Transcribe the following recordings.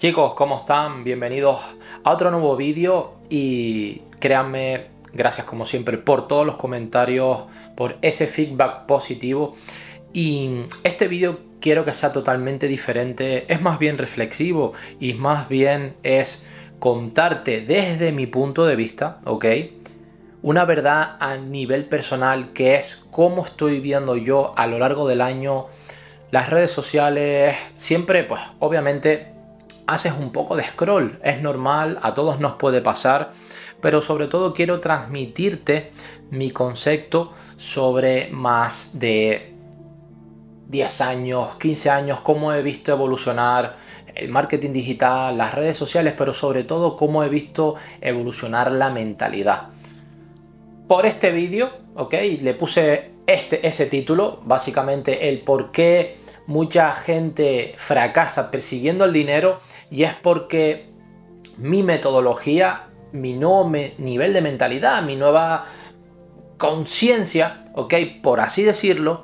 Chicos, ¿cómo están? Bienvenidos a otro nuevo vídeo y créanme, gracias como siempre por todos los comentarios, por ese feedback positivo. Y este vídeo quiero que sea totalmente diferente, es más bien reflexivo y más bien es contarte desde mi punto de vista, ¿ok? Una verdad a nivel personal que es cómo estoy viendo yo a lo largo del año las redes sociales. Siempre, pues obviamente haces un poco de scroll, es normal, a todos nos puede pasar, pero sobre todo quiero transmitirte mi concepto sobre más de 10 años, 15 años, cómo he visto evolucionar el marketing digital, las redes sociales, pero sobre todo cómo he visto evolucionar la mentalidad. Por este vídeo, ¿ok? Le puse ese título, básicamente el por qué mucha gente fracasa persiguiendo el dinero, y es porque mi metodología, mi nuevo nivel de mentalidad, mi nueva conciencia, ¿ok? Por así decirlo,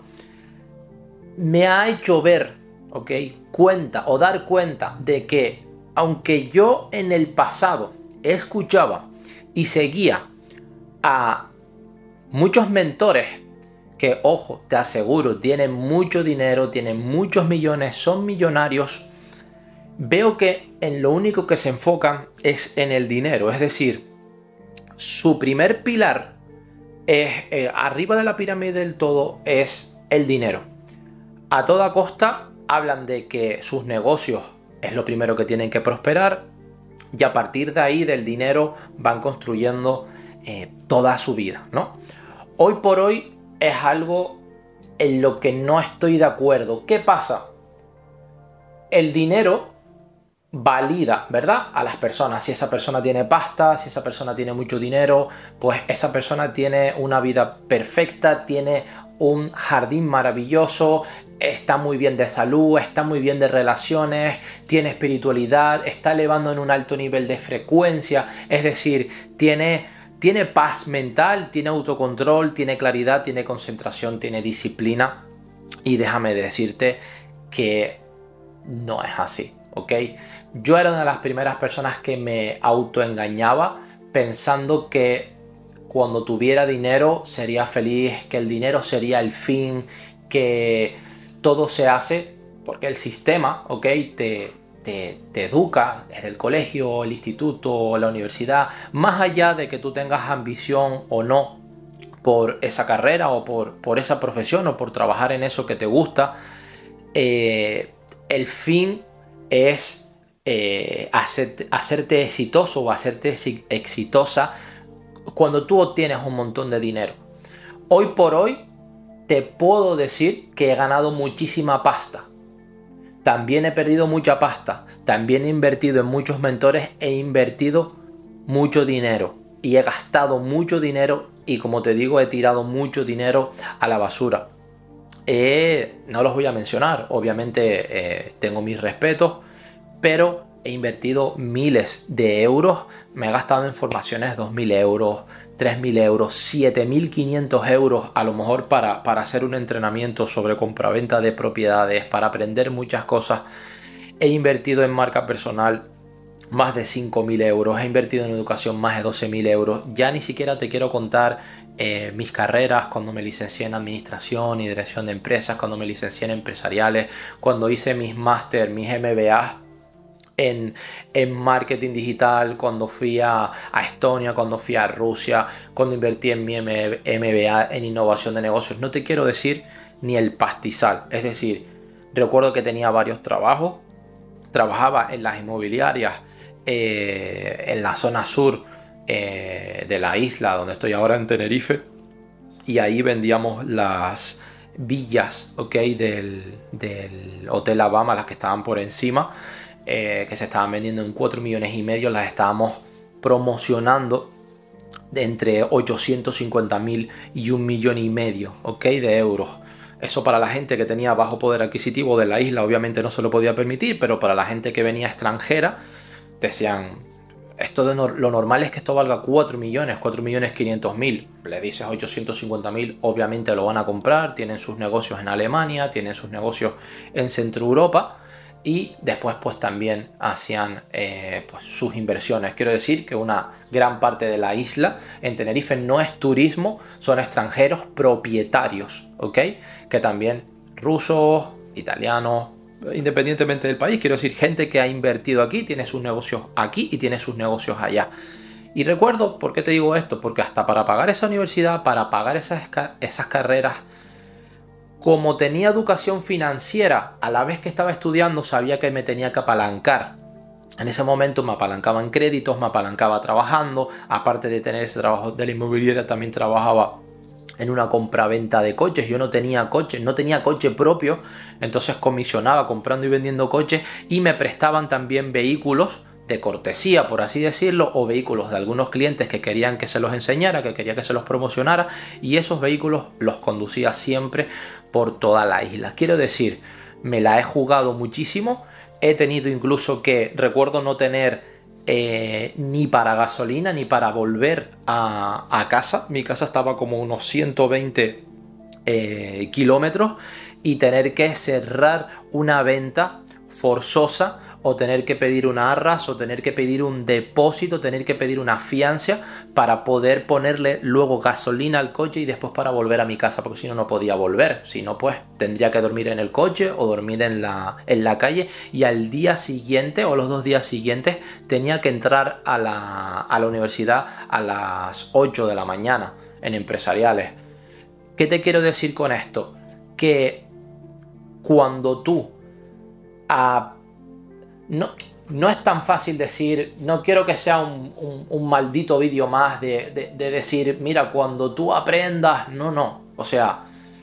me ha hecho ver, ¿ok? Cuenta o dar cuenta de que aunque yo en el pasado escuchaba y seguía a muchos mentores que, ojo, te aseguro, tienen mucho dinero, tienen muchos millones, son millonarios, veo que en lo único que se enfocan es en el dinero. Es decir, su primer pilar es, arriba de la pirámide del todo, es el dinero. A toda costa hablan de que sus negocios es lo primero que tienen que prosperar, y a partir de ahí, del dinero, van construyendo toda su vida, ¿no? Hoy por hoy es algo en lo que no estoy de acuerdo. ¿Qué pasa? El dinero valida, ¿verdad?, a las personas. Si esa persona tiene pasta, si esa persona tiene mucho dinero, pues esa persona tiene una vida perfecta, tiene un jardín maravilloso, está muy bien de salud, está muy bien de relaciones, tiene espiritualidad, está elevando en un alto nivel de frecuencia, es decir, tiene paz mental, tiene autocontrol, tiene claridad, tiene concentración, tiene disciplina. Y déjame decirte que no es así, ¿ok? Yo era una de las primeras personas que me autoengañaba pensando que cuando tuviera dinero sería feliz, que el dinero sería el fin, que todo se hace porque el sistema, ¿ok?, te educa desde el colegio, el instituto, la universidad, más allá de que tú tengas ambición o no por esa carrera o por esa profesión o por trabajar en eso que te gusta. El fin es hacerte exitoso o hacerte exitosa cuando tú obtienes un montón de dinero. Hoy por hoy te puedo decir que he ganado muchísima pasta. También he perdido mucha pasta. También he invertido en muchos mentores, he invertido mucho dinero y he gastado mucho dinero, y como te digo, he tirado mucho dinero a la basura. No los voy a mencionar, obviamente tengo mis respetos, pero he invertido miles de euros, me he gastado en formaciones 2.000 euros, 3.000 euros, 7.500 euros a lo mejor para hacer un entrenamiento sobre compraventa de propiedades, para aprender muchas cosas. He invertido en marca personal más de 5.000 euros, he invertido en educación más de 12.000 euros. Ya ni siquiera te quiero contar mis carreras, cuando me licencié en administración y dirección de empresas, cuando me licencié en empresariales, cuando hice mis máster, mis MBA en marketing digital, cuando fui a Estonia, cuando fui a Rusia, cuando invertí en mi MBA en innovación de negocios. No te quiero decir ni el pastizal. Es decir, recuerdo que tenía varios trabajos. Trabajaba en las inmobiliarias en la zona sur de la isla donde estoy ahora, en Tenerife, y ahí vendíamos las villas, ¿ok?, del Hotel Abama, las que estaban por encima, que se estaban vendiendo en 4,5 millones, las estábamos promocionando de entre 850.000 y 1,5 millones, ¿ok?, de euros. Eso para la gente que tenía bajo poder adquisitivo de la isla obviamente no se lo podía permitir, pero para la gente que venía extranjera decían, lo normal es que esto valga 4 millones, 4.500.000. Le dices 850.000, obviamente lo van a comprar, tienen sus negocios en Alemania, tienen sus negocios en Centro Europa, y después pues también hacían pues, sus inversiones. Quiero decir que una gran parte de la isla en Tenerife no es turismo, son extranjeros propietarios, ¿ok? Que también rusos, italianos, independientemente del país, quiero decir, gente que ha invertido aquí, tiene sus negocios aquí y tiene sus negocios allá. Y recuerdo, ¿por qué te digo esto? Porque hasta para pagar esa universidad, para pagar esas carreras, como tenía educación financiera, a la vez que estaba estudiando, sabía que me tenía que apalancar. En ese momento me apalancaba en créditos, me apalancaba trabajando. Aparte de tener ese trabajo de la inmobiliaria, también trabajaba en una compraventa de coches. Yo no tenía coche, no tenía coche propio, entonces comisionaba comprando y vendiendo coches, y me prestaban también vehículos de cortesía, por así decirlo, o vehículos de algunos clientes que querían que se los enseñara, que quería que se los promocionara, y esos vehículos los conducía siempre por toda la isla. Quiero decir, me la he jugado muchísimo. He tenido incluso que, recuerdo, no tener ni para gasolina ni para volver a casa. Mi casa estaba como unos 120 kilómetros, y tener que cerrar una venta forzosa, o tener que pedir una arras, o tener que pedir un depósito, tener que pedir una fianza para poder ponerle luego gasolina al coche y después para volver a mi casa, porque si no, no podía volver. Si no, pues tendría que dormir en el coche o dormir en la calle, y al día siguiente o los 2 días siguientes tenía que entrar a la universidad a las 8 de la mañana en empresariales. ¿Qué te quiero decir con esto? Que cuando tú no es tan fácil decir, no quiero que sea un maldito vídeo más de decir, mira, cuando tú aprendas, no, o sea,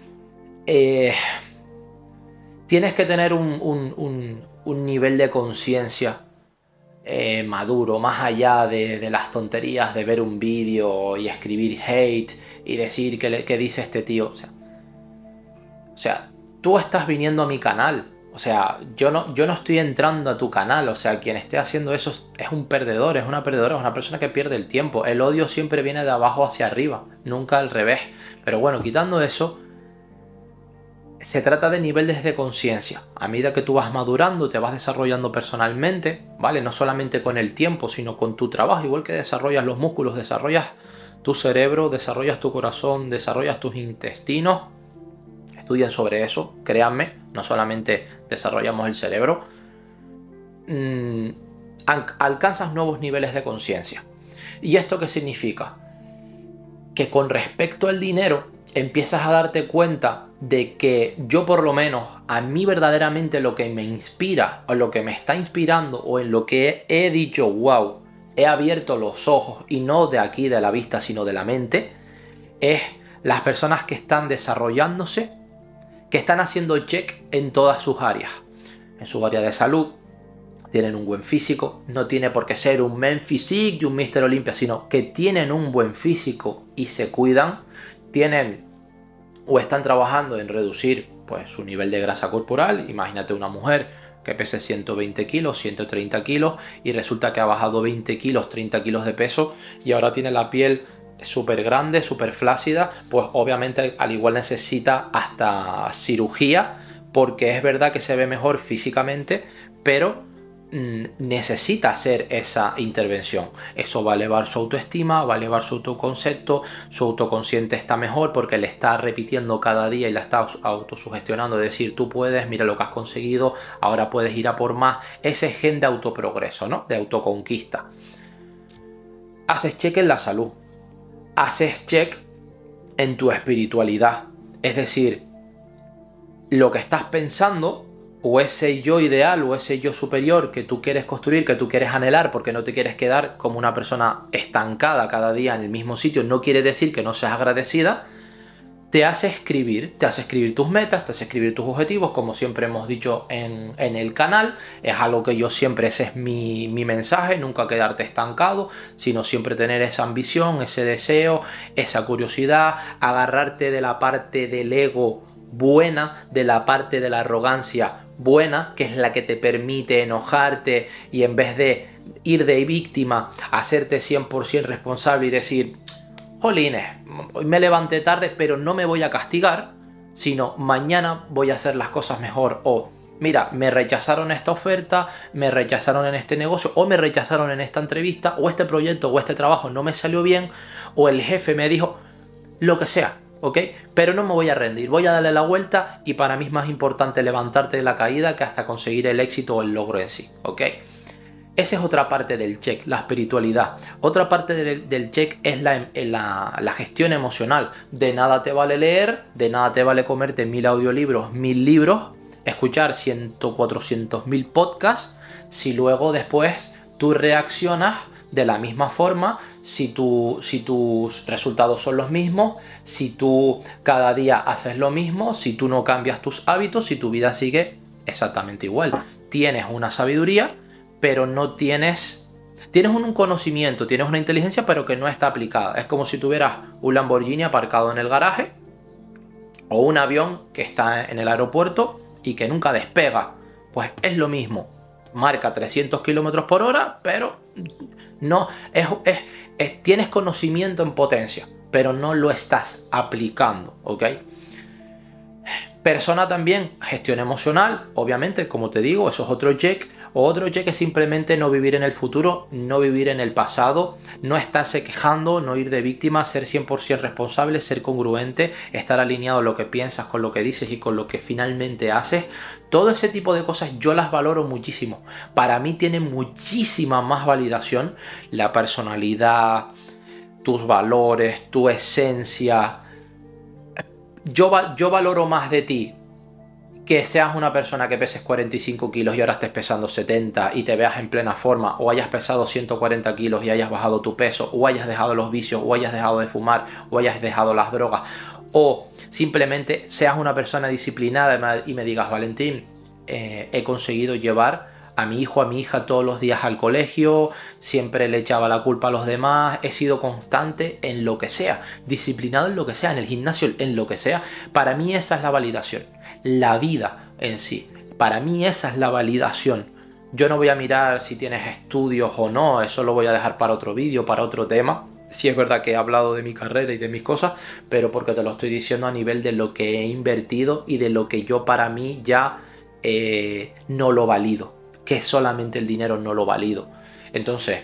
tienes que tener un nivel de conciencia maduro, más allá de las tonterías de ver un vídeo y escribir hate y decir qué dice este tío. O sea, tú estás viniendo a mi canal. O sea, yo no estoy entrando a tu canal. O sea, quien esté haciendo eso es un perdedor, es una perdedora, es una persona que pierde el tiempo. El odio siempre viene de abajo hacia arriba, nunca al revés. Pero bueno, quitando eso, se trata de niveles de conciencia. A medida que tú vas madurando, te vas desarrollando personalmente, ¿vale? No solamente con el tiempo, sino con tu trabajo. Igual que desarrollas los músculos, desarrollas tu cerebro, desarrollas tu corazón, desarrollas tus intestinos. Estudien sobre eso, créanme, no solamente desarrollamos el cerebro. Alcanzas nuevos niveles de conciencia. ¿Y esto qué significa? Que con respecto al dinero empiezas a darte cuenta de que yo, por lo menos, a mí verdaderamente lo que me inspira, o lo que me está inspirando, o en lo que he dicho, wow, he abierto los ojos, y no de aquí de la vista sino de la mente, es las personas que están desarrollándose, que están haciendo check en todas sus áreas. En su área de salud, tienen un buen físico, no tiene por qué ser un men physique y un Mr. Olympia, sino que tienen un buen físico y se cuidan, tienen o están trabajando en reducir pues su nivel de grasa corporal. Imagínate una mujer que pese 120 kilos, 130 kilos, y resulta que ha bajado 20 kilos, 30 kilos de peso, y ahora tiene la piel súper grande, súper flácida. Pues obviamente al igual necesita hasta cirugía, porque es verdad que se ve mejor físicamente, pero necesita hacer esa intervención. Eso va a elevar su autoestima, va a elevar su autoconcepto, su autoconsciente está mejor porque le está repitiendo cada día y la está autosugestionando, de decir, tú puedes, mira lo que has conseguido, ahora puedes ir a por más. Ese gen de autoprogreso, ¿no? De autoconquista. Haces check en la salud, haces check en tu espiritualidad, es decir, lo que estás pensando, o ese yo ideal o ese yo superior que tú quieres construir, que tú quieres anhelar, porque no te quieres quedar como una persona estancada cada día en el mismo sitio, no quiere decir que no seas agradecida, te hace escribir tus metas, te hace escribir tus objetivos, como siempre hemos dicho en el canal. Es algo que yo siempre, ese es mi mensaje, nunca quedarte estancado, sino siempre tener esa ambición, ese deseo, esa curiosidad, agarrarte de la parte del ego buena, de la parte de la arrogancia buena, que es la que te permite enojarte y en vez de ir de víctima, hacerte 100% responsable y decir, jolines, hoy me levanté tarde, pero no me voy a castigar, sino mañana voy a hacer las cosas mejor, o mira, me rechazaron esta oferta, me rechazaron en este negocio, o me rechazaron en esta entrevista, o este proyecto o este trabajo no me salió bien, o el jefe me dijo lo que sea, ¿ok? Pero no me voy a rendir, voy a darle la vuelta, y para mí es más importante levantarte de la caída que hasta conseguir el éxito o el logro en sí, ¿ok? Esa es otra parte del check, la espiritualidad. Otra parte del check es la gestión emocional. De nada te vale leer, de nada te vale comerte 1000 audiolibros, 1000 libros, escuchar 100, 400.000 podcasts, si luego después tú reaccionas de la misma forma, si tus resultados son los mismos, si tú cada día haces lo mismo, si tú no cambias tus hábitos, si tu vida sigue exactamente igual. Tienes una sabiduría, pero no tienes un conocimiento, tienes una inteligencia, pero que no está aplicada. Es como si tuvieras un Lamborghini aparcado en el garaje, o un avión que está en el aeropuerto y que nunca despega. Pues es lo mismo. Marca 300 km por hora, pero no tienes conocimiento en potencia, pero no lo estás aplicando, ¿ok? Persona también, gestión emocional, obviamente, como te digo, eso es otro check. Otro check es simplemente no vivir en el futuro, no vivir en el pasado, no estarse quejando, no ir de víctima, ser 100% responsable, ser congruente, estar alineado lo que piensas con lo que dices y con lo que finalmente haces. Todo ese tipo de cosas yo las valoro muchísimo. Para mí tiene muchísima más validación la personalidad, tus valores, tu esencia. Yo valoro más de ti que seas una persona que peses 45 kilos y ahora estés pesando 70 y te veas en plena forma, o hayas pesado 140 kilos y hayas bajado tu peso, o hayas dejado los vicios, o hayas dejado de fumar, o hayas dejado las drogas, o simplemente seas una persona disciplinada y me digas, Valentín, he conseguido llevar a mi hijo, a mi hija todos los días al colegio, siempre le echaba la culpa a los demás, he sido constante en lo que sea, disciplinado en lo que sea, en el gimnasio, en lo que sea. Para mí esa es la validación, la vida en sí. Para mí esa es la validación. Yo no voy a mirar si tienes estudios o no, eso lo voy a dejar para otro vídeo, para otro tema. Sí es verdad que he hablado de mi carrera y de mis cosas, pero porque te lo estoy diciendo a nivel de lo que he invertido y de lo que yo para mí ya no lo valido. Que solamente el dinero no lo valido. Entonces,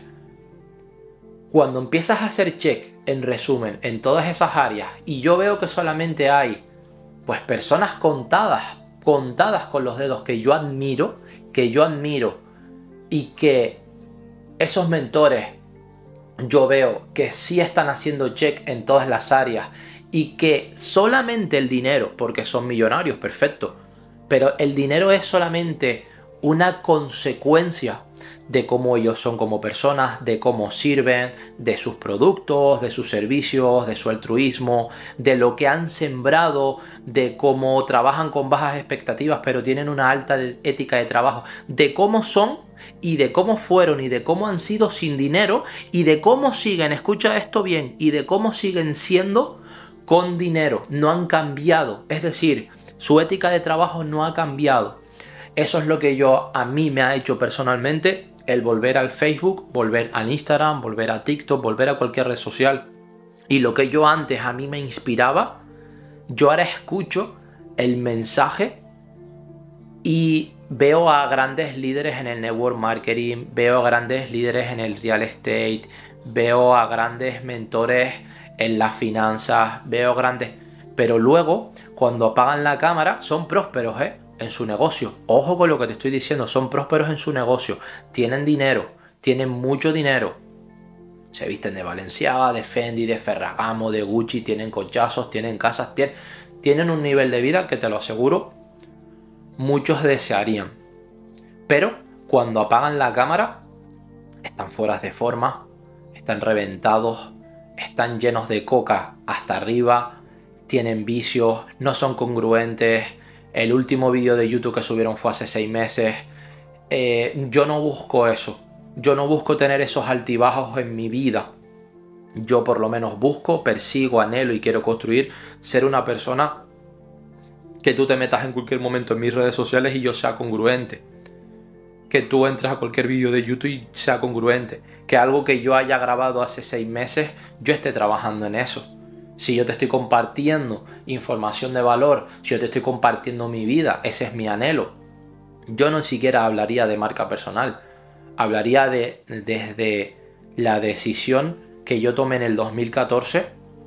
cuando empiezas a hacer check, en resumen, en todas esas áreas, y yo veo que solamente hay pues personas contadas con los dedos que yo admiro, y que esos mentores yo veo que sí están haciendo check en todas las áreas, y que solamente el dinero, porque son millonarios, perfecto, pero el dinero es solamente una consecuencia de cómo ellos son como personas, de cómo sirven, de sus productos, de sus servicios, de su altruismo, de lo que han sembrado, de cómo trabajan con bajas expectativas pero tienen una alta ética de trabajo, de cómo son y de cómo fueron y de cómo han sido sin dinero y de cómo siguen, escucha esto bien, y de cómo siguen siendo con dinero. No han cambiado, es decir, su ética de trabajo no ha cambiado. Eso es lo que a mí me ha hecho personalmente el volver al Facebook, volver al Instagram, volver a TikTok, volver a cualquier red social. Y lo que yo antes a mí me inspiraba, yo ahora escucho el mensaje y veo a grandes líderes en el network marketing, veo a grandes líderes en el real estate, veo a grandes mentores en las finanzas, veo grandes... Pero luego, cuando apagan la cámara, son prósperos, en su negocio. Ojo con lo que te estoy diciendo, son prósperos en su negocio, tienen dinero, tienen mucho dinero, se visten de Balenciaga, de Fendi, de Ferragamo, de Gucci, tienen cochazos, tienen casas, tienen un nivel de vida que te lo aseguro muchos desearían. Pero cuando apagan la cámara están fuera de forma, están reventados, están llenos de coca hasta arriba, tienen vicios, no son congruentes. El último vídeo de YouTube que subieron fue hace 6 meses. Yo no busco eso. Yo no busco tener esos altibajos en mi vida. Yo por lo menos busco, persigo, anhelo y quiero construir ser una persona que tú te metas en cualquier momento en mis redes sociales y yo sea congruente. Que tú entres a cualquier vídeo de YouTube y sea congruente. Que algo que yo haya grabado hace 6 meses, yo esté trabajando en eso. Si yo te estoy compartiendo información de valor, si yo te estoy compartiendo mi vida, ese es mi anhelo. yo no siquiera hablaría de marca personal. Hablaría desde la decisión que yo tomé en el 2014.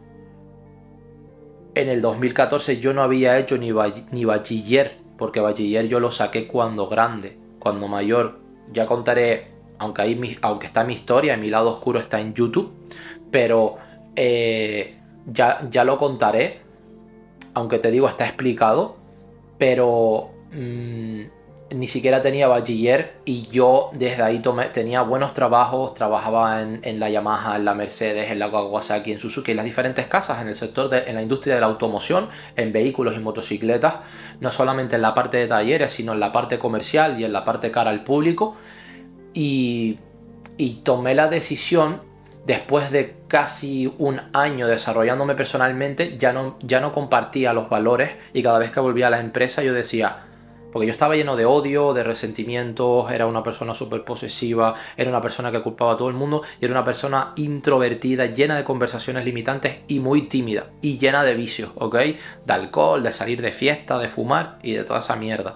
En el 2014 yo no había hecho ni bachiller, porque bachiller yo lo saqué cuando grande, cuando mayor. Ya contaré, aunque está mi historia, mi lado oscuro está en YouTube, pero ya lo contaré, aunque te digo, está explicado, pero ni siquiera tenía bachiller y yo desde ahí tenía buenos trabajos, trabajaba en la Yamaha, en la Mercedes, en la Kawasaki, en Suzuki, en las diferentes casas, en el sector en la industria de la automoción, en vehículos y motocicletas, no solamente en la parte de talleres, sino en la parte comercial y en la parte cara al público. Y tomé la decisión, después de casi un año desarrollándome personalmente, ya no compartía los valores, y cada vez que volvía a la empresa yo decía, porque yo estaba lleno de odio, de resentimientos, era una persona súper posesiva, era una persona que culpaba a todo el mundo y era una persona introvertida, llena de conversaciones limitantes y muy tímida y llena de vicios, ¿ok? De alcohol, de salir de fiesta, de fumar y de toda esa mierda.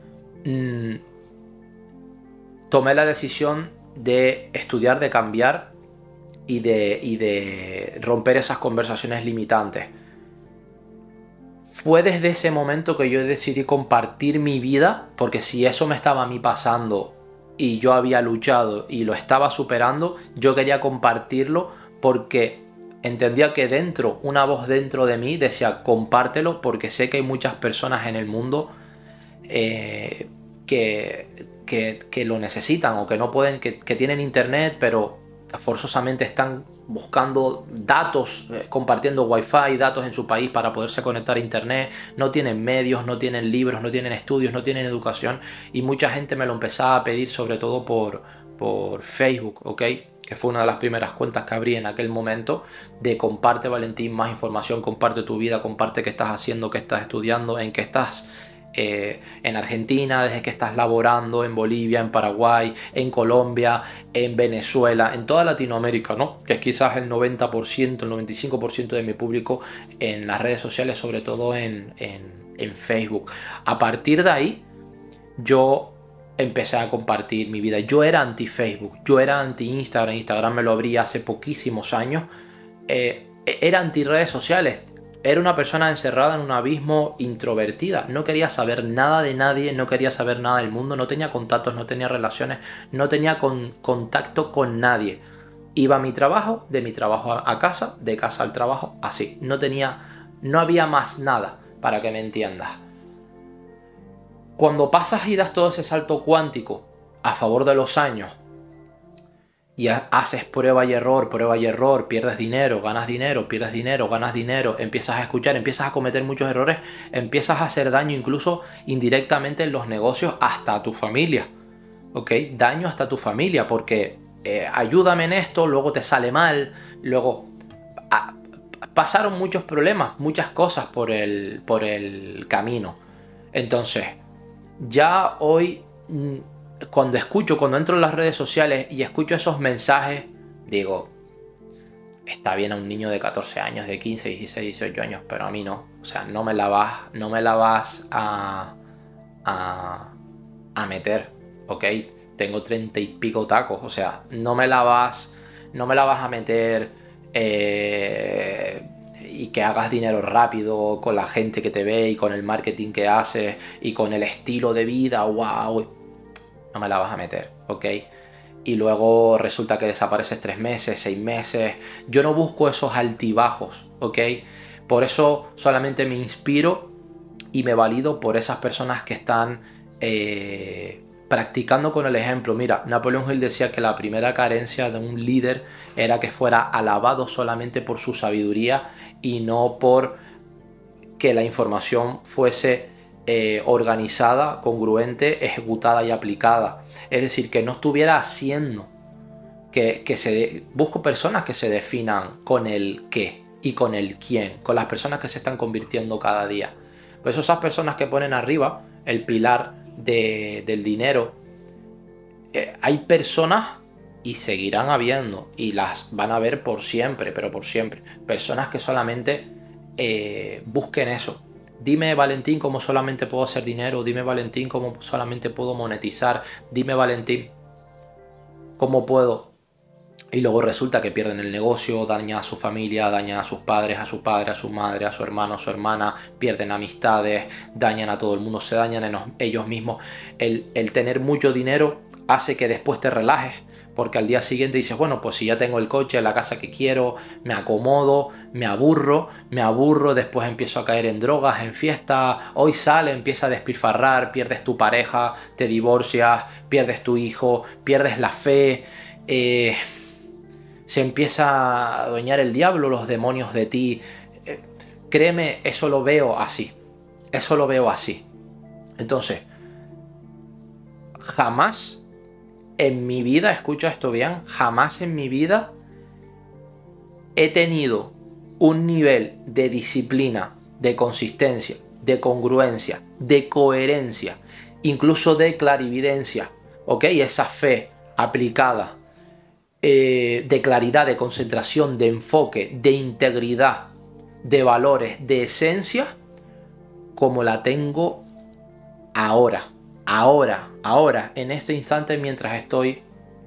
Tomé la decisión de estudiar, de cambiar y de romper esas conversaciones limitantes. Fue desde ese momento que yo decidí compartir mi vida, porque si eso me estaba a mí pasando y yo había luchado y lo estaba superando, yo quería compartirlo porque entendía que una voz dentro de mí decía compártelo, porque sé que hay muchas personas en el mundo que lo necesitan o que no pueden, que tienen internet pero forzosamente están buscando datos, compartiendo wifi, datos en su país para poderse conectar a internet, no tienen medios, no tienen libros, no tienen estudios, no tienen educación, y mucha gente me lo empezaba a pedir, sobre todo por Facebook, ¿ok? Que fue una de las primeras cuentas que abrí en aquel momento, de comparte Valentín más información, comparte tu vida, comparte qué estás haciendo, qué estás estudiando, en qué estás en Argentina, desde que estás laborando, en Bolivia, en Paraguay, en Colombia, en Venezuela, en toda Latinoamérica, ¿no? Que es quizás el 90%, el 95% de mi público en las redes sociales, sobre todo en Facebook. A partir de ahí, yo empecé a compartir mi vida. Yo era anti-Facebook, yo era anti-Instagram. Instagram me lo abrí hace poquísimos años. Era anti-redes sociales. Era una persona encerrada en un abismo, introvertida. No quería saber nada de nadie, no quería saber nada del mundo, no tenía contactos, no tenía relaciones, no tenía contacto con nadie. Iba a mi trabajo, de mi trabajo a casa, de casa al trabajo, así. No había más nada, para que me entiendas. Cuando pasas y das todo ese salto cuántico a favor de los años, y haces prueba y error, pierdes dinero, pierdes dinero, ganas dinero, empiezas a escuchar, empiezas a cometer muchos errores, empiezas a hacer daño incluso indirectamente en los negocios hasta a tu familia, ¿ok? Daño hasta tu familia, porque ayúdame en esto, luego te sale mal, luego pasaron muchos problemas, muchas cosas por el camino. Entonces, ya hoy, cuando entro en las redes sociales y escucho esos mensajes, digo, está bien a un niño de 14 años, de 15, 16, 18 años, pero a mí no. O sea, no me la vas a meter, ¿ok? Tengo 30 y pico tacos, o sea, no me la vas a meter y que hagas dinero rápido con la gente que te ve y con el marketing que haces y con el estilo de vida, wow, no me la vas a meter, ¿ok? Y luego resulta que desapareces 3 meses, 6 meses. Yo no busco esos altibajos, ¿ok? Por eso solamente me inspiro y me valido por esas personas que están practicando con el ejemplo. Mira, Napoleón Hill decía que la primera carencia de un líder era que fuera alabado solamente por su sabiduría y no por que la información fuese organizada, congruente, ejecutada y aplicada. Es decir, que no estuviera haciendo, busco personas que se definan con el qué y con el quién, con las personas que se están convirtiendo cada día. Por eso esas personas que ponen arriba el pilar del dinero, hay personas, y seguirán habiendo, y las van a ver por siempre, pero por siempre, personas que solamente busquen eso, Dime, Valentín, cómo solamente puedo hacer dinero. Dime, Valentín, cómo solamente puedo monetizar. Dime, Valentín, cómo puedo. Y luego resulta que pierden el negocio, dañan a su familia, dañan a sus padres, a su padre, a su madre, a su hermano, a su hermana, pierden amistades, dañan a todo el mundo, se dañan ellos mismos. El tener mucho dinero hace que después te relajes, porque al día siguiente dices, bueno, pues si ya tengo el coche, la casa que quiero, me acomodo, me aburro, después empiezo a caer en drogas, en fiestas, hoy sale, empieza a despilfarrar, pierdes tu pareja, te divorcias, pierdes tu hijo, pierdes la fe, se empieza a adueñar el diablo, los demonios de ti. Créeme, eso lo veo así. Eso lo veo así. Entonces, jamás en mi vida, escucha esto bien, jamás en mi vida he tenido un nivel de disciplina, de consistencia, de congruencia, de coherencia, incluso de clarividencia, ¿ok? Esa fe aplicada, de claridad, de concentración, de enfoque, de integridad, de valores, de esencia, como la tengo ahora, en este instante, mientras estoy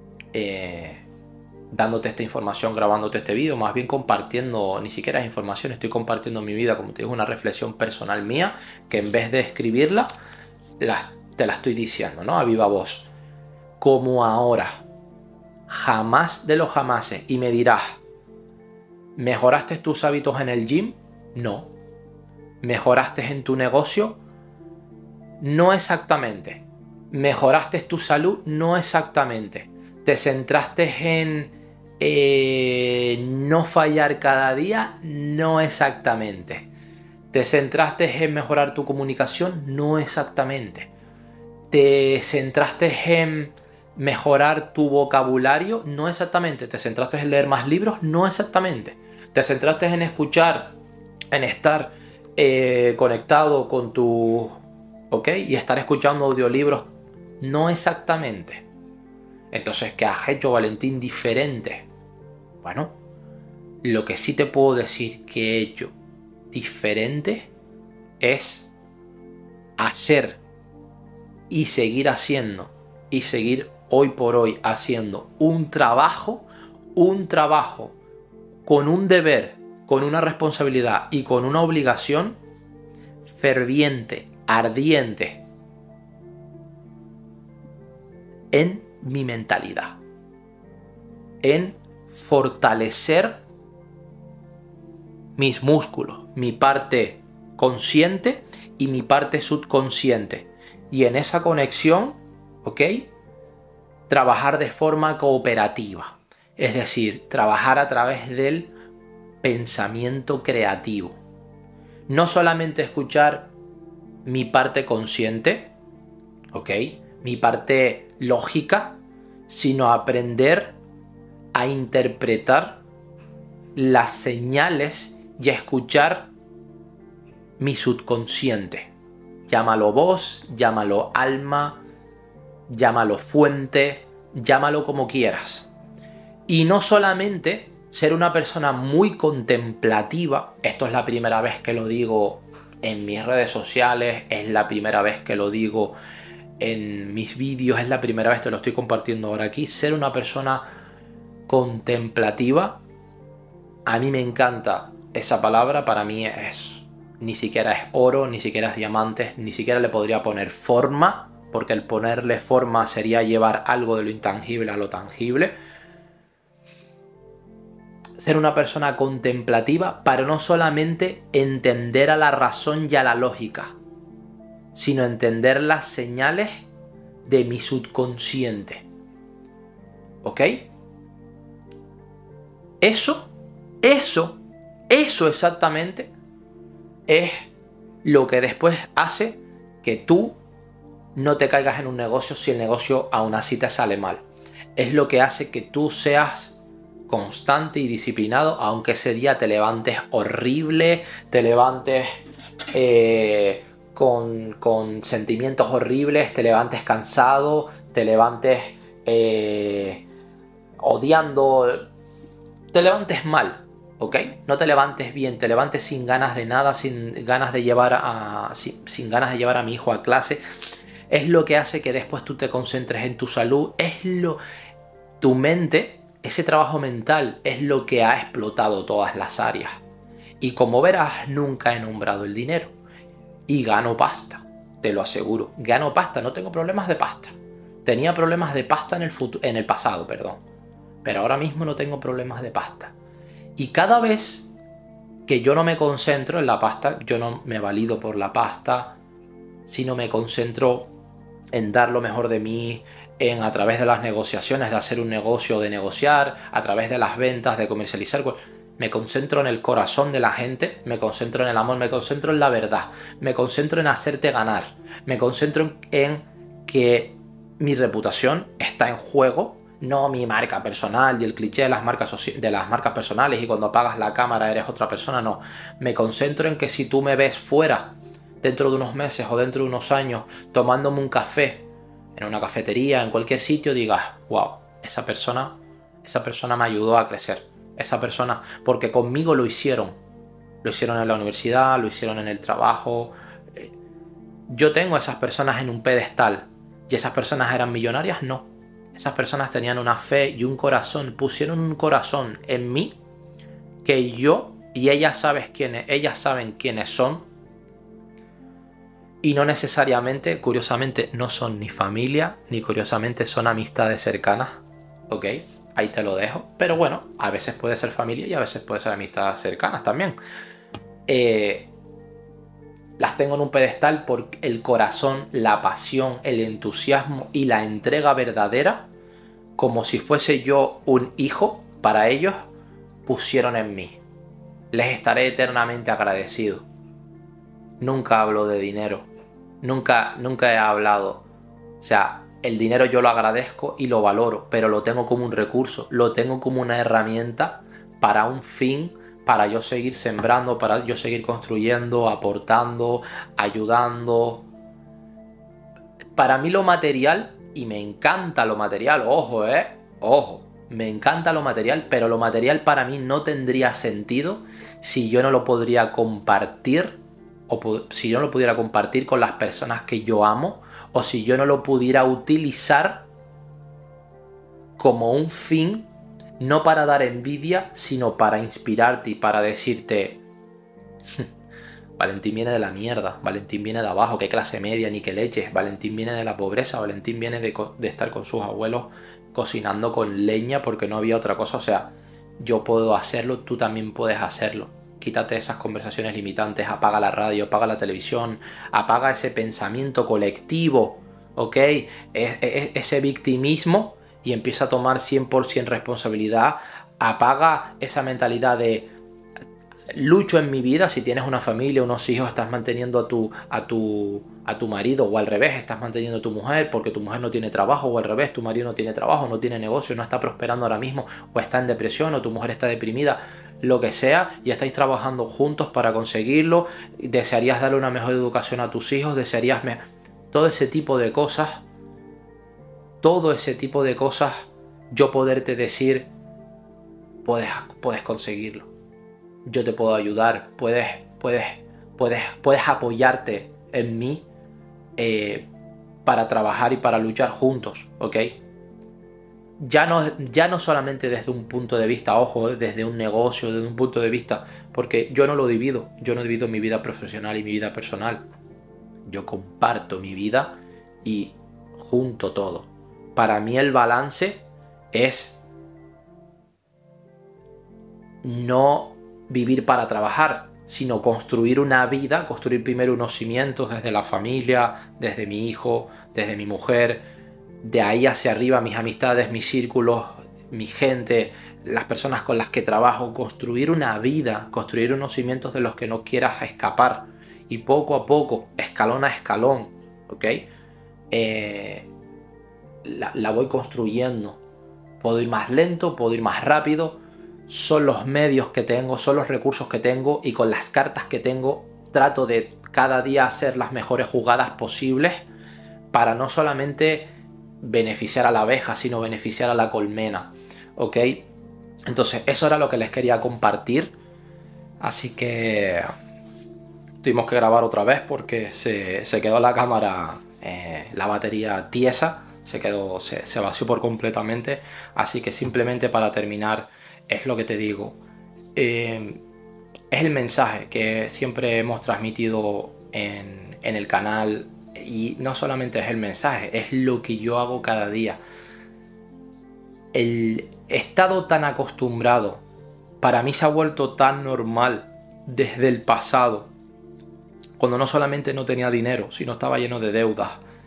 dándote esta información, grabándote este vídeo, más bien compartiendo, ni siquiera es información, estoy compartiendo mi vida, como te digo, una reflexión personal mía, que en vez de escribirla, te la estoy diciendo, ¿no? A viva voz. Como ahora. Jamás de los jamases. Y me dirás, ¿mejoraste tus hábitos en el gym? No. ¿Mejoraste en tu negocio? No exactamente. ¿Mejoraste tu salud? No exactamente. ¿Te centraste en no fallar cada día? No exactamente. ¿Te centraste en mejorar tu comunicación? No exactamente. ¿Te centraste en mejorar tu vocabulario? No exactamente. ¿Te centraste en leer más libros? No exactamente. ¿Te centraste en escuchar, en estar conectado con tu... ¿ok? Y estar escuchando audiolibros? No exactamente. Entonces, ¿qué has hecho, Valentín, diferente? Bueno, lo que sí te puedo decir que he hecho diferente es hacer y seguir haciendo y seguir hoy por hoy haciendo un trabajo con un deber, con una responsabilidad y con una obligación ferviente, ardiente en mi mentalidad, en fortalecer mis músculos, mi parte consciente y mi parte subconsciente, y en esa conexión, ¿ok?, trabajar de forma cooperativa, es decir, trabajar a través del pensamiento creativo. No solamente escuchar mi parte consciente, ¿ok?, mi parte lógica, sino aprender a interpretar las señales y a escuchar mi subconsciente. Llámalo voz, llámalo alma, llámalo fuente, llámalo como quieras. Y no solamente ser una persona muy contemplativa, esto es la primera vez que lo digo en mis redes sociales, es la primera vez que lo digo en mis vídeos, es la primera vez que lo estoy compartiendo ahora aquí. Ser una persona contemplativa, a mí me encanta esa palabra, para mí ni siquiera es oro, ni siquiera es diamantes, ni siquiera le podría poner forma, porque el ponerle forma sería llevar algo de lo intangible a lo tangible. Ser una persona contemplativa para no solamente entender a la razón y a la lógica, sino entender las señales de mi subconsciente. ¿Ok? Eso exactamente es lo que después hace que tú no te caigas en un negocio si el negocio aún así te sale mal. Es lo que hace que tú seas constante y disciplinado, aunque ese día te levantes horrible, te levantes con sentimientos horribles, te levantes cansado, te levantes odiando, te levantes mal, ¿ok? No te levantes bien, te levantes sin ganas de nada, sin ganas de llevar sin ganas de llevar a mi hijo a clase. Es lo que hace que después tú te concentres en tu salud. Tu mente, ese trabajo mental, es lo que ha explotado todas las áreas. Y como verás, nunca he nombrado el dinero. Y gano pasta, te lo aseguro. Gano pasta, no tengo problemas de pasta. Tenía problemas de pasta en el pasado, perdón. Pero ahora mismo no tengo problemas de pasta. Y cada vez que yo no me concentro en la pasta, yo no me valido por la pasta, sino me concentro en dar lo mejor de mí, a través de las negociaciones, de hacer un negocio, de negociar, a través de las ventas, de comercializar. Me concentro en el corazón de la gente, me concentro en el amor, me concentro en la verdad, me concentro en hacerte ganar, me concentro en que mi reputación está en juego, no mi marca personal y el cliché de las marcas personales y cuando apagas la cámara eres otra persona, no. Me concentro en que si tú me ves fuera, dentro de unos meses o dentro de unos años, tomándome un café, en una cafetería, en cualquier sitio, digas, wow, esa persona me ayudó a crecer. Esa persona, porque conmigo lo hicieron en la universidad, lo hicieron en el trabajo. Yo tengo a esas personas en un pedestal. ¿Y esas personas eran millonarias? No. Esas personas tenían una fe y un corazón, pusieron un corazón en mí que yo y ellas saben quiénes son. Y no necesariamente, curiosamente, no son ni familia, ni curiosamente son amistades cercanas, ¿ok? Ahí te lo dejo. Pero bueno, a veces puede ser familia y a veces puede ser amistades cercanas también. Las tengo en un pedestal por el corazón, la pasión, el entusiasmo y la entrega verdadera, como si fuese yo un hijo para ellos, pusieron en mí. Les estaré eternamente agradecido. Nunca hablo de dinero. Nunca he hablado. O sea, el dinero yo lo agradezco y lo valoro, pero lo tengo como un recurso, lo tengo como una herramienta para un fin, para yo seguir sembrando, para yo seguir construyendo, aportando, ayudando. Para mí lo material, y me encanta lo material, ojo, me encanta lo material, pero lo material para mí no tendría sentido si yo no lo podría compartir, o si yo no lo pudiera compartir con las personas que yo amo, o si yo no lo pudiera utilizar como un fin, no para dar envidia, sino para inspirarte y para decirte Valentín viene de la mierda, Valentín viene de abajo, qué clase media, ni qué leches, Valentín viene de la pobreza, Valentín viene de estar con sus abuelos cocinando con leña porque no había otra cosa. O sea, yo puedo hacerlo, tú también puedes hacerlo. Quítate esas conversaciones limitantes, apaga la radio, apaga la televisión, apaga ese pensamiento colectivo, ¿ok? Ese victimismo y empieza a tomar 100% responsabilidad. Apaga esa mentalidad de lucho en mi vida. Si tienes una familia, unos hijos, estás manteniendo a tu marido, o al revés, estás manteniendo a tu mujer porque tu mujer no tiene trabajo, o al revés, tu marido no tiene trabajo, no tiene negocio, no está prosperando ahora mismo, o está en depresión, o tu mujer está deprimida, lo que sea, y estáis trabajando juntos para conseguirlo. Desearías darle una mejor educación a tus hijos, todo ese tipo de cosas, yo poderte decir, puedes conseguirlo. Yo te puedo ayudar, puedes apoyarte en mí para trabajar y para luchar juntos, ¿ok? Ya no solamente desde un punto de vista, ojo, desde un negocio, desde un punto de vista, porque yo no divido mi vida profesional y mi vida personal. Yo comparto mi vida y junto todo. Para mí el balance es no vivir para trabajar, sino construir una vida, construir primero unos cimientos desde la familia, desde mi hijo, desde mi mujer, de ahí hacia arriba mis amistades, mis círculos, mi gente, las personas con las que trabajo, construir una vida, construir unos cimientos de los que no quieras escapar y poco a poco, escalón a escalón, ¿ok? La voy construyendo. Puedo ir más lento, puedo ir más rápido. Son los medios que tengo, son los recursos que tengo, y con las cartas que tengo trato de cada día hacer las mejores jugadas posibles para no solamente beneficiar a la abeja, sino beneficiar a la colmena, ¿ok? Entonces eso era lo que les quería compartir. Así que tuvimos que grabar otra vez porque se quedó la cámara, la batería tiesa, se vació por completamente. Así que simplemente para terminar, es lo que te digo. Es el mensaje que siempre hemos transmitido en el canal. Y no solamente es el mensaje, es lo que yo hago cada día. El estado tan acostumbrado, para mí se ha vuelto tan normal desde el pasado, cuando no solamente no tenía dinero, sino estaba lleno de deudas.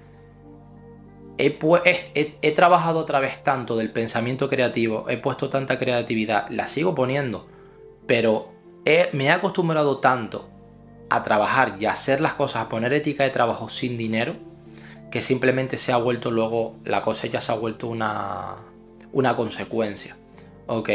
He trabajado otra vez tanto del pensamiento creativo, he puesto tanta creatividad, la sigo poniendo, pero me he acostumbrado tanto a trabajar y a hacer las cosas, a poner ética de trabajo sin dinero, que simplemente se ha vuelto luego, la cosa ya se ha vuelto una consecuencia, ¿ok?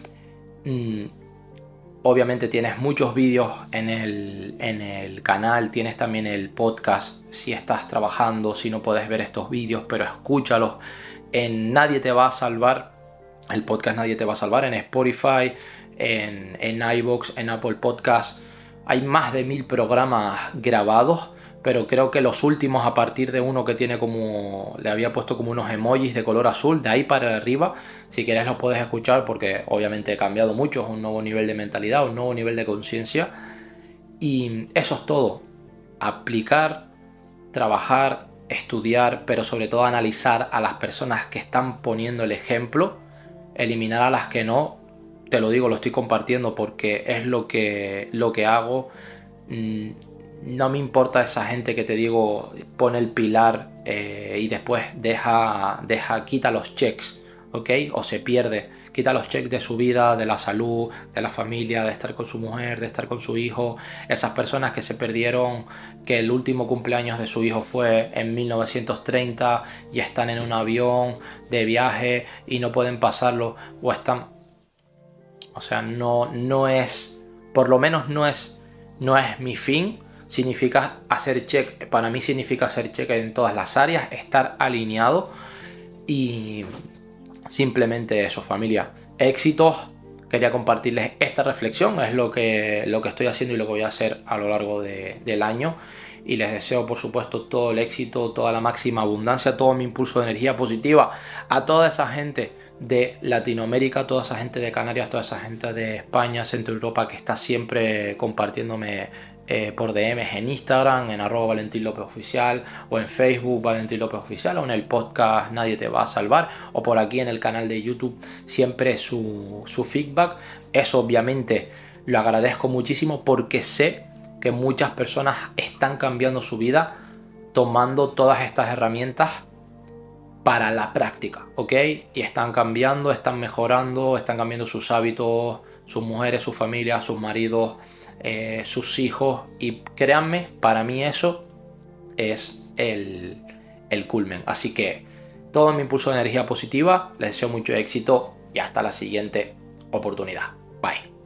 Obviamente tienes muchos vídeos en el canal, tienes también el podcast si estás trabajando, si no puedes ver estos vídeos, pero escúchalos. En Nadie Te Va a Salvar, el podcast Nadie Te Va a Salvar, en Spotify, en iVoox, en Apple Podcast. Hay más de 1000 programas grabados, pero creo que los últimos, a partir de uno que tiene como, le había puesto como unos emojis de color azul, de ahí para arriba, si quieres los puedes escuchar, porque obviamente he cambiado mucho, es un nuevo nivel de mentalidad, un nuevo nivel de conciencia, y eso es todo. Aplicar, trabajar, estudiar, pero sobre todo analizar a las personas que están poniendo el ejemplo, eliminar a las que no. Te lo digo, lo estoy compartiendo porque es lo que hago. No me importa esa gente que te digo, pone el pilar y después quita los checks, ¿ok? O se pierde, quita los checks de su vida, de la salud, de la familia, de estar con su mujer, de estar con su hijo. Esas personas que se perdieron, que el último cumpleaños de su hijo fue en 1930 y están en un avión de viaje y no pueden pasarlo, o están... O sea, no es, por lo menos no es mi fin. Significa hacer check, para mí significa hacer check en todas las áreas, estar alineado, y simplemente eso, familia. Éxitos. Quería compartirles esta reflexión, es lo que estoy haciendo y lo que voy a hacer a lo largo del año. Y les deseo, por supuesto, todo el éxito, toda la máxima abundancia, todo mi impulso de energía positiva a toda esa gente de Latinoamérica, toda esa gente de Canarias, toda esa gente de España, Centro Europa, que está siempre compartiéndome por DMs en Instagram, en @ValentinLopezOficial, o en Facebook Valentín López Oficial, o en el podcast Nadie Te Va a Salvar, o por aquí en el canal de YouTube, siempre su feedback. Eso obviamente lo agradezco muchísimo, porque sé que muchas personas están cambiando su vida tomando todas estas herramientas para la práctica, ¿ok? Y están cambiando, están mejorando, están cambiando sus hábitos, sus mujeres, sus familias, sus maridos, sus hijos. Y créanme, para mí eso es el culmen. Así que todo mi impulso de energía positiva, les deseo mucho éxito y hasta la siguiente oportunidad. Bye.